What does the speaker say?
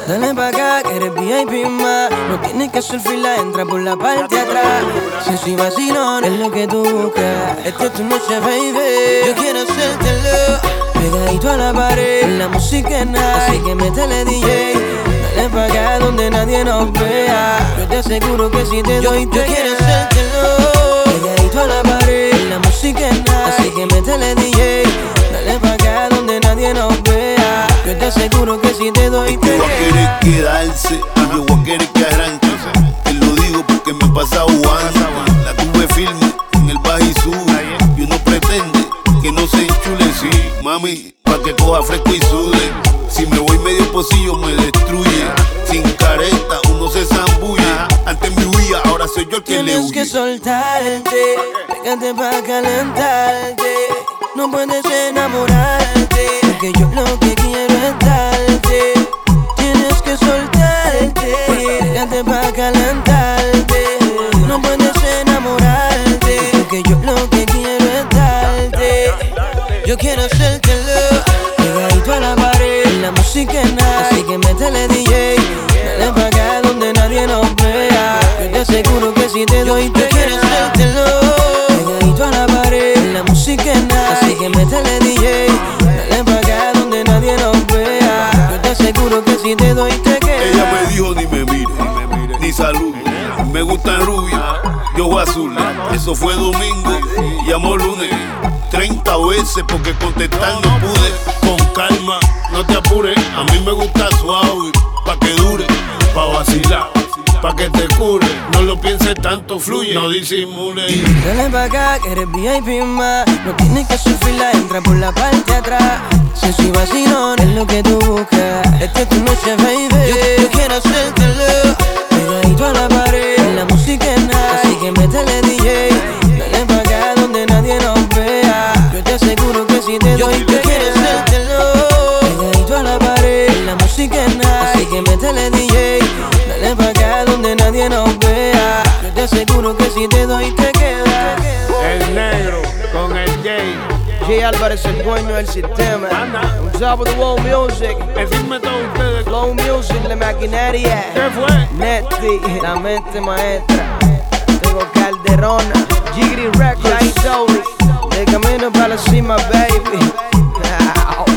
Dale pa' acá que eres VIP más. No tienes que hacer fila, entra por la parte de atrás. Si vacilón es lo que tú buscas. Esta es tu noche, baby. Yo quiero hacértelo pegadito a la pared. La música es nice, así que métele DJ. Dale pa' acá donde nadie nos vea. Yo te aseguro que si te doy te quiero hacértelo pegadito a la pared. La música es nice, así que métele DJ. Dale pa' acá donde nadie nos vea. Yo te aseguro que si te doy te voy a querer quedarse y yo voy a querer que arranque. Te lo digo porque me he pasado años. La tuve firme en el bajo y sube. Y uno pretende que no se enchule, sí, mami, pa' que coja fresco y sude. Si me voy medio pocillo me destruye. Sin careta uno se zambulle. Antes me huía, ahora soy yo el que le huye. Tienes que soltarte, pégate pa' calentarte. No puedes enamorarte, porque yo lo que quiero es darte. Tienes que soltarte, pégate pa' calentarte. No puedes enamorarte, porque yo lo que quiero es darte. Yo quiero hacértelo pegadito a la pared. La música es nice, así que métele DJ. Dale pa' acá donde nadie nos vea. Yo te aseguro que si te doy te quiero hacértelo pegadito a la pared. La música es nice, así que métele DJ. Dale pa' acá donde nadie nos vea. Yo te aseguro que si te doy te queda. Ella me dijo ni me mire, ni salude. Me gustan rubias, yo voy azul. Eso fue domingo, llamó lunes 30 veces porque contestar no pude. Con calma, no te apures. A mí me gusta suave, pa' que dure, pa' vacilar, pa' que te cure. No lo pienses tanto, fluye, no disimule. Dale pa' acá que eres VIP más. No tienes que hacer fila, entra por la parte de atrás. Si vacilón es lo que tú buscas. Esta es tu noche, baby. Yo quiero hacértelo pegadito a la pared. La música es nice, así que métele DJ. Dale pa' acá donde nadie nos vea. Yo te aseguro que si te doy te quiero hacértelo pegadito a la pared. La música es nice, así que métele DJ. Dale pa' acá donde nadie nos vea. Yo te aseguro que si te doy te queda. El negro con el Jay. Jay Álvarez, el dueño del sistema. On top of the world music. Decirme todos ustedes. Flow Music, la maquinaria. ¿Qué fue? Neti, la mente maestra. Tengo Calderona, Jiggy Records, Jay Dolly. De camino para la cima, baby.